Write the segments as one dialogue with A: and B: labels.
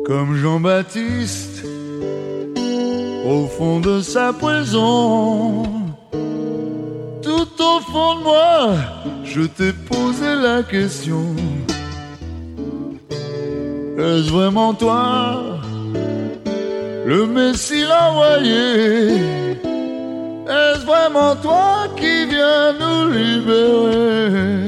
A: comme Jean-Baptiste, au fond de sa prison, tout au fond de moi, je t'ai posé la question. Est-ce vraiment toi, le Messie envoyé? Est-ce vraiment toi qui viens nous libérer?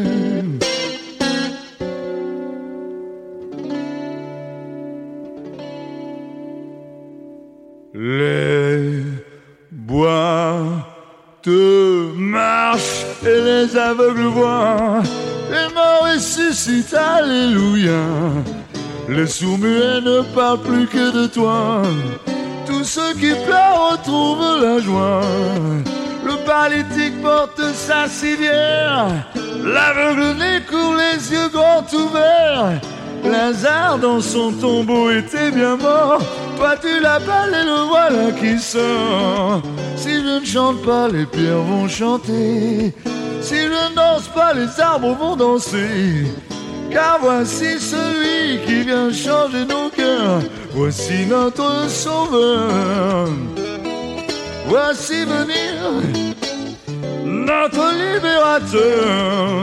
A: Les bois te marchent et les aveugles voient, les morts ressuscitent, alléluia. Les sourds-muets ne parlent plus que de toi, tous ceux qui pleurent retrouvent la joie. Le paralytique porte sa civière, l'aveugle-né court les yeux grands ouverts. Lazare dans son tombeau était bien mort, toi tu l'appelles et le voilà qui sort. Si je ne chante pas, les pierres vont chanter, si je ne danse pas, les arbres vont danser. Car voici celui qui vient changer nos cœurs, voici notre sauveur. Voici venir notre libérateur.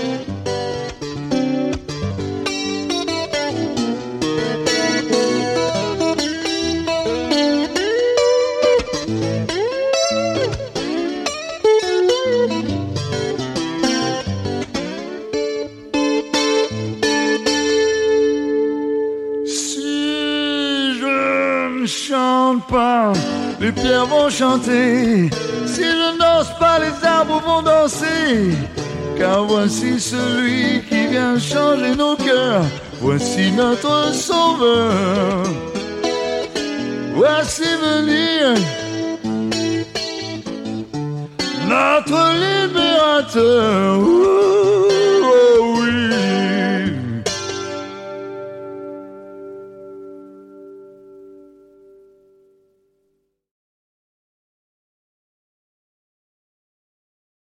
A: Chante pas, les pierres vont chanter. Si je ne danse pas, les arbres vont danser. Car voici celui qui vient changer nos cœurs, voici notre sauveur. Voici venir notre libérateur.